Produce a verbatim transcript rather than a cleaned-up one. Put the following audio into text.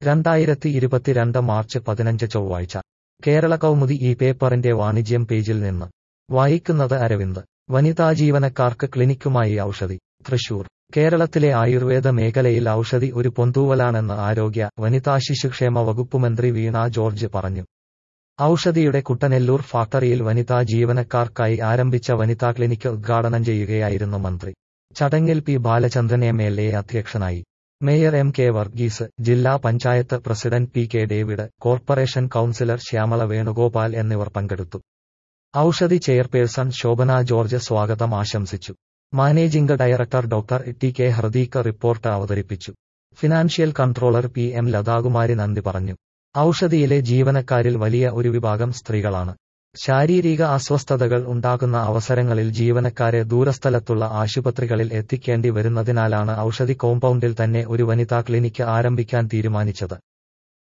രണ്ടായിരത്തി ഇരുപത്തിരണ്ട് മാർച്ച് പതിനഞ്ച് ചൊവ്വാഴ്ച കേരള കൗമുദി ഈ പേപ്പറിന്റെ വാണിജ്യം പേജിൽ നിന്ന് വായിക്കുന്നത് അരവിന്ദ്. വനിതാ ജീവനക്കാർക്ക് ക്ലിനിക്കുമായി ഔഷധി. തൃശൂർ. കേരളത്തിലെ ആയുർവേദ മേഖലയിൽ ഔഷധി ഒരു പൊന്തൂവലാണെന്ന് ആരോഗ്യ, വനിതാ ശിശുക്ഷേമ വകുപ്പുമന്ത്രി വീണ ജോർജ് പറഞ്ഞു. ഔഷധിയുടെ കുട്ടനെല്ലൂർ ഫാക്ടറിയിൽ വനിതാ ജീവനക്കാർക്കായി ആരംഭിച്ച വനിതാ ക്ലിനിക്ക് ഉദ്ഘാടനം ചെയ്യുകയായിരുന്നു മന്ത്രി. ചടങ്ങിൽ P Balachandran M L A അധ്യക്ഷനായി. മേയർ എം കെ വർഗീസ്, ജില്ലാ panchayat president P K David, corporation councillor Shyamala Venugopal എന്നിവർ പങ്കെടുത്തു. ഔഷധി ചെയർപേഴ്സൺ ശോഭന ജോർജ് സ്വാഗതം ആശംസിച്ചു. Managing director doctor T K Hardik report അവതരിപ്പിച്ചു. Financial controller P M Lathakumari നന്ദി പറഞ്ഞു. ഔഷധിയിലെ ജീവനക്കാരിൽ വലിയ ഒരു വിഭാഗം സ്ത്രീകളാണ്. ശാരീരിക അസ്വസ്ഥതകൾ ഉണ്ടാകുന്ന അവസരങ്ങളിൽ ജീവനക്കാരെ ദൂരസ്ഥലത്തുള്ള ആശുപത്രികളിൽ എത്തിക്കേണ്ടി വരുന്നതിനാലാണ് ഔഷധി കോമ്പൗണ്ടിൽ തന്നെ ഒരു വനിതാ ക്ലിനിക്ക് ആരംഭിക്കാൻ തീരുമാനിച്ചത്.